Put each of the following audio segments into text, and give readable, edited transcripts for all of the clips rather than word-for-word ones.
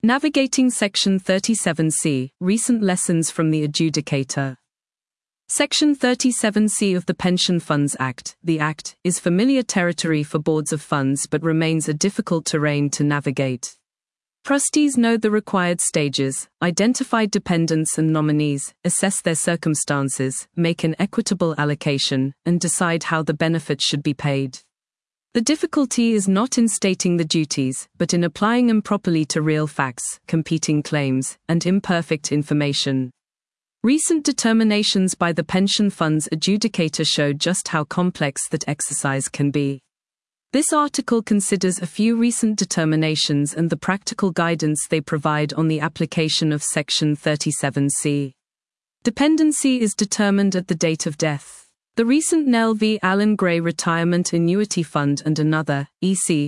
Navigating Section 37C, Recent Lessons from the Adjudicator. Section 37C of the Pension Funds Act, the Act, is familiar territory for boards of funds but remains a difficult terrain to navigate. Trustees know the required stages, identify dependents and nominees, assess their circumstances, make an equitable allocation, and decide how the benefits should be paid. The difficulty is not in stating the duties, but in applying them properly to real facts, competing claims, and imperfect information. Recent determinations by the pension funds adjudicator show just how complex that exercise can be. This article considers a few recent determinations and the practical guidance they provide on the application of Section 37C. Dependency is determined at the date of death. The recent Nell v. Alan Gray Retirement Annuity Fund and another, EC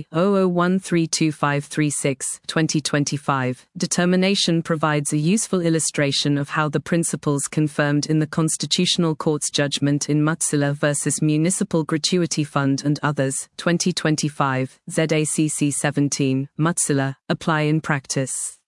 00132536, 2025, determination provides a useful illustration of how the principles confirmed in the Constitutional Court's judgment in Mutzilla v. Municipal Gratuity Fund and others, 2025, ZACC 17, Mutzilla, apply in practice.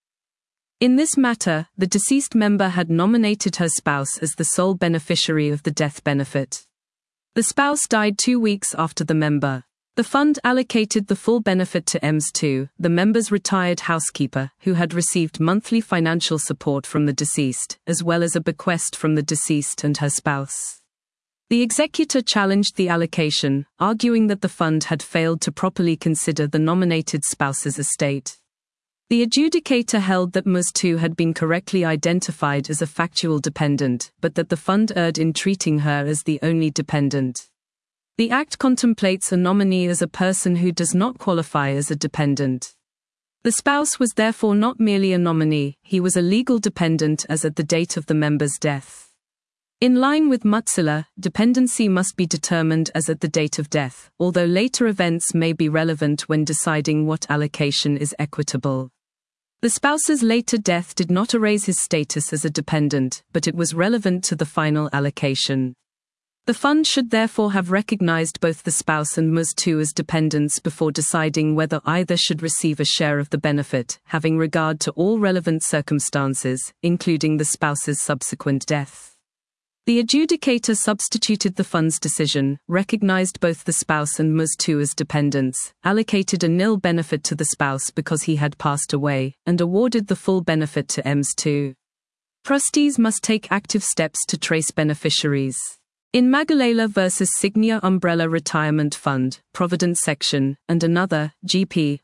In this matter, the deceased member had nominated her spouse as the sole beneficiary of the death benefit. The spouse died 2 weeks after the member. The fund allocated the full benefit to EMS2, the member's retired housekeeper, who had received monthly financial support from the deceased, as well as a bequest from the deceased and her spouse. The executor challenged the allocation, arguing that the fund had failed to properly consider the nominated spouse's estate. The adjudicator held that EMS2 had been correctly identified as a factual dependent, but that the fund erred in treating her as the only dependent. The Act contemplates a nominee as a person who does not qualify as a dependent. The spouse was therefore not merely a nominee, he was a legal dependent as at the date of the member's death. In line with Mutzilla, dependency must be determined as at the date of death, although later events may be relevant when deciding what allocation is equitable. The spouse's later death did not erase his status as a dependent, but it was relevant to the final allocation. The fund should therefore have recognized both the spouse and EMS2 as dependents before deciding whether either should receive a share of the benefit, having regard to all relevant circumstances, including the spouse's subsequent death. The adjudicator substituted the fund's decision, recognized both the spouse and EMS2 as dependents, allocated a nil benefit to the spouse because he had passed away, and awarded the full benefit to EMS2. Trustees must take active steps to trace beneficiaries. In Magalela v. Signia Umbrella Retirement Fund, Provident Section, and another, GP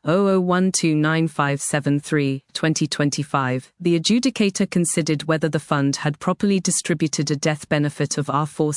00129573, 2025, the adjudicator considered whether the fund had properly distributed a death benefit of R4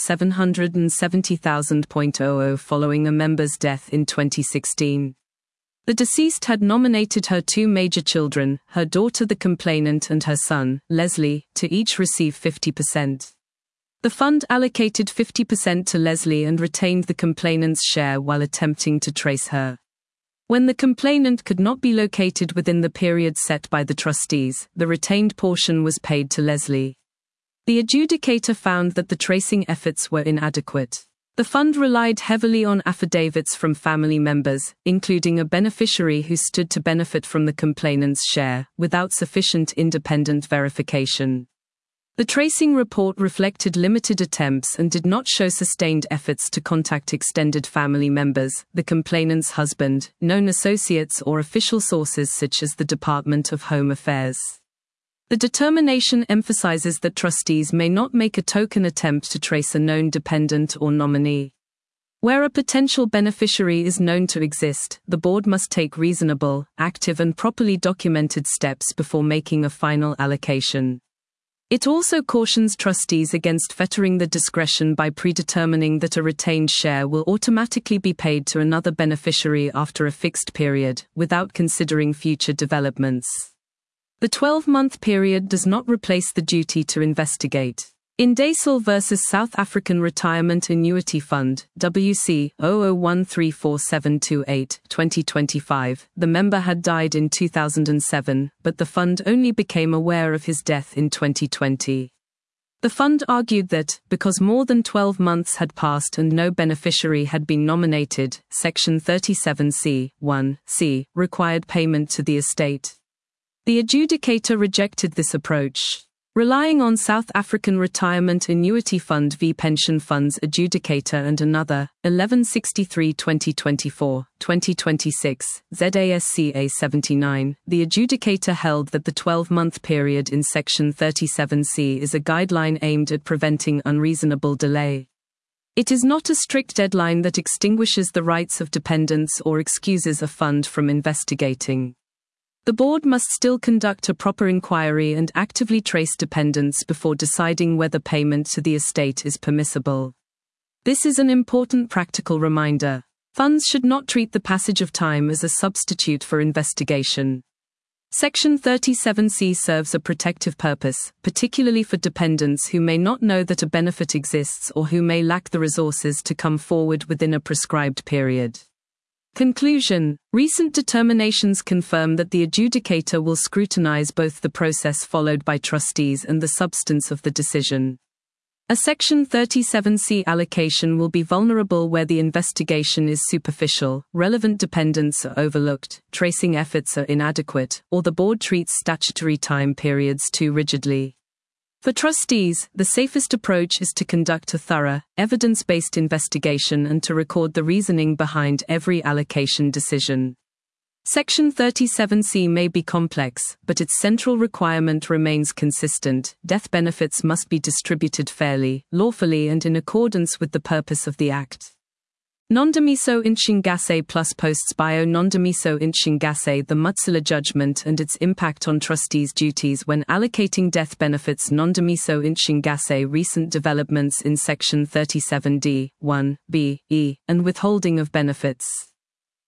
770,000.00 following a member's death in 2016. The deceased had nominated her two major children, her daughter the complainant and her son, Leslie, to each receive 50%. The fund allocated 50% to Leslie and retained the complainant's share while attempting to trace her. When the complainant could not be located within the period set by the trustees, the retained portion was paid to Leslie. The adjudicator found that the tracing efforts were inadequate. The fund relied heavily on affidavits from family members, including a beneficiary who stood to benefit from the complainant's share, without sufficient independent verification. The tracing report reflected limited attempts and did not show sustained efforts to contact extended family members, the complainant's husband, known associates or official sources such as the Department of Home Affairs. The determination emphasizes that trustees may not make a token attempt to trace a known dependent or nominee. Where a potential beneficiary is known to exist, the board must take reasonable, active and properly documented steps before making a final allocation. It also cautions trustees against fettering the discretion by predetermining that a retained share will automatically be paid to another beneficiary after a fixed period, without considering future developments. The 12-month period does not replace the duty to investigate. In Daysel v. South African Retirement Annuity Fund, WC 00134728, 2025, the member had died in 2007, but the fund only became aware of his death in 2020. The fund argued that, because more than 12 months had passed and no beneficiary had been nominated, Section 37C, 1, c, required payment to the estate. The adjudicator rejected this approach. Relying on South African Retirement Annuity Fund v Pension Funds Adjudicator and another, 1163-2024, 2026, ZASCA 79, the adjudicator held that the 12-month period in Section 37C is a guideline aimed at preventing unreasonable delay. It is not a strict deadline that extinguishes the rights of dependents or excuses a fund from investigating. The board must still conduct a proper inquiry and actively trace dependents before deciding whether payment to the estate is permissible. This is an important practical reminder. Funds should not treat the passage of time as a substitute for investigation. Section 37C serves a protective purpose, particularly for dependents who may not know that a benefit exists or who may lack the resources to come forward within a prescribed period. Conclusion: recent determinations confirm that the adjudicator will scrutinize both the process followed by trustees and the substance of the decision. A Section 37C allocation will be vulnerable where the investigation is superficial, relevant dependents are overlooked, tracing efforts are inadequate, or the board treats statutory time periods too rigidly. For trustees, the safest approach is to conduct a thorough, evidence-based investigation and to record the reasoning behind every allocation decision. Section 37C may be complex, but its central requirement remains consistent: death benefits must be distributed fairly, lawfully and in accordance with the purpose of the Act. Nondimiso Ntshingase plus posts bio Nondimiso Ntshingase, the Mutsulah judgment and its impact on trustees' duties when allocating death benefits. Nondimiso Ntshingase, recent developments in Section 37D, 1, B, E, and withholding of benefits.